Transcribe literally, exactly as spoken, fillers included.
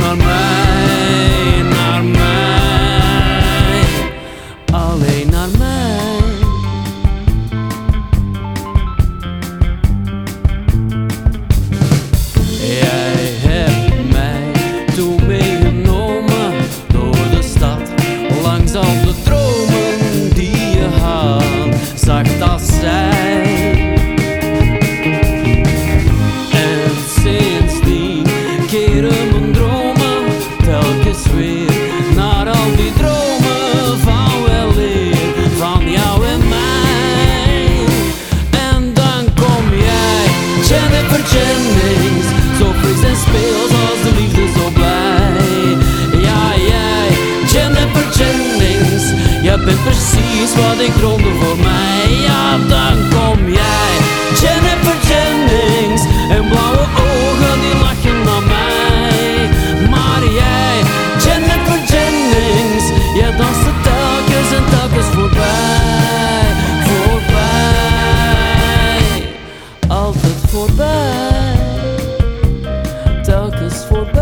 naar mij, naar mij, alleen naar mij. Jij hebt mij toen meegenomen door de stad, langs al de dromen die je had, zacht als zij. En sindsdien keren mijn dromen telkens weer naar al die dromen van weleer, van jou en mij. En dan kom jij, Jennifer Jennings, zo fris en speels als de liefde zo blij. Ja, jij, Jennifer Jennings, jij bent precies wat ik droomde voor mij. Ja, dan kom jij, Jennifer Jennings, en blauwe ogen die lachen naar mij. Maar jij, Jennifer Jennings, jij danst er telkens en telkens voorbij, voorbij, altijd voorbij, telkens voorbij.